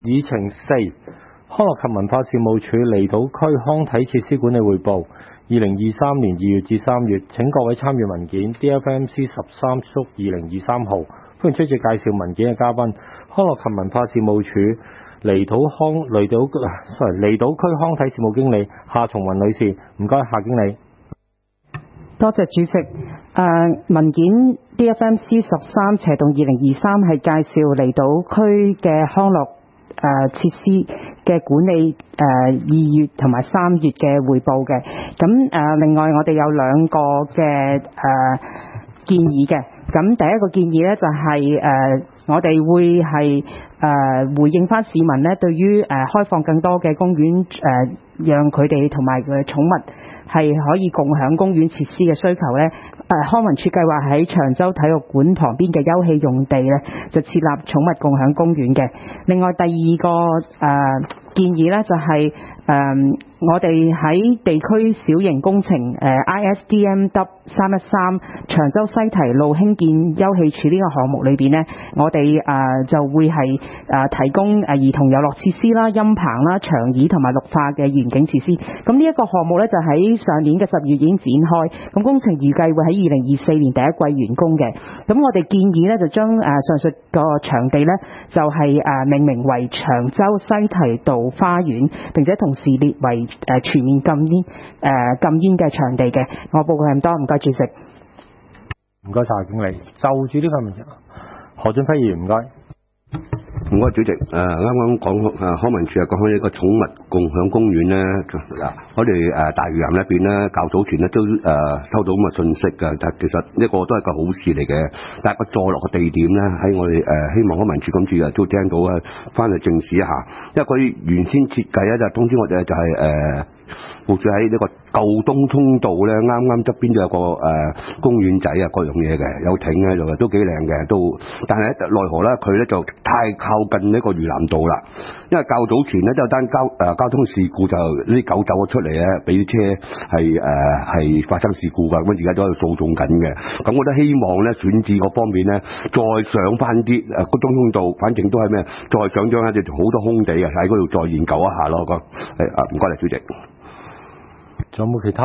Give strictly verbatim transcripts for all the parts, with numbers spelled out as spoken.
議程四，康樂及文化事務署離島區康體設施管理匯報，二零二三年二月至三月，請各位參與文件 D F M C 十三縮二零二三號，歡迎出席介紹文件嘅嘉賓，康樂及文化事務署離島康離島 sorry 離島區康體事務經理夏松雲女士，唔該夏經理。 多謝主席。誒、呃、文件 D F M C 十三斜洞二零二三係介紹離島區嘅康樂誒設施嘅管理誒二、呃、月同埋三月嘅匯報嘅。咁誒、呃、另外我哋有兩個嘅誒、呃、建議嘅。咁第一個建議咧就係、是、誒、呃、我哋會係誒、呃、回應翻市民咧對於誒、呃、開放更多嘅公園誒、呃、讓佢哋同埋佢嘅寵物係可以共享公園設施嘅需求咧。誒康文署計劃喺長洲體育館旁邊嘅休憩用地咧，就設立寵物共享公園嘅。另外第二個誒、呃、建議咧就係、是、誒、呃、我哋喺地區小型工程誒、呃、I S D M W 三一三長洲西堤路興建休憩處呢個項目裏邊咧，我哋誒、呃、就會係誒、呃、提供誒兒童遊樂設施啦、音棚啦、長椅同埋綠化嘅園景設施。咁呢一個項目咧就喺上年嘅十月已經展開，咁工程預計會喺二零二四年第一季完工嘅。咁我哋建議咧就將誒、呃、上述個場地咧就係、是、誒、呃、命名為長洲西堤道花園，並且同時列為誒、呃、全面禁煙誒、呃、禁煙嘅場地嘅。我報告係咁多，唔該主席。 唔該晒經理。就住呢份文件，何俊輝議員唔該。 唔該主席，誒啱啱講誒康文署啊講開呢個寵物共享公園咧，嗱我哋誒大嶼岩呢邊咧較早前咧都誒、呃、收到咁嘅信息㗎，但其實呢個都係個好事嚟嘅，但係個坐落嘅地點咧喺我哋誒、呃、希望康文署今次啊都聽到啊，翻去正視一下，因為佢原先設計咧就通知我哋就係、是、誒。呃部署喺呢個舊東通道咧，啱啱側邊就有個誒、呃、公園仔啊，各樣嘢嘅，有艇喺度嘅，都幾靚嘅，都。但係奈何咧，佢咧就太靠近呢個嶼南道啦。因為較早前咧都有單交誒、呃、交通事故，就呢啲狗走咗出嚟咧，俾車係誒係發生事故㗎。咁而家都喺度訴訟緊嘅。咁我都希望咧選址嗰方面咧，再上翻啲誒個東通道，反正都係咩，再上張一啲好多空地啊，喺嗰度再研究一下咯。個係啊，唔該你主席。 仲有冇其他？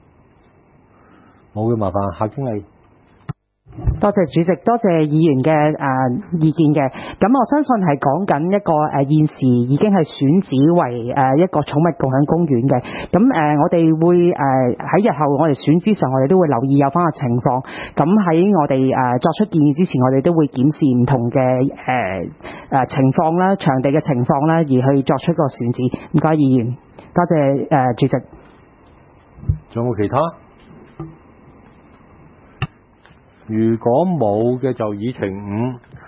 冇嘅，麻煩夏經理。 多謝主席，多謝議員嘅誒、呃、意見嘅。咁我相信係講緊一個誒、呃、現時已經係選址為誒、呃、一個寵物共享公園嘅。咁誒、呃、我哋會誒喺、呃、日後我哋選址上，我哋都會留意有翻個情況。咁喺我哋誒、呃、作出建議之前，我哋都會檢視唔同嘅誒誒情況啦、場地嘅情況啦，而去作出個選址。唔該，議員，多謝誒、呃、主席。 仲有冇其他？如果冇嘅就議程五，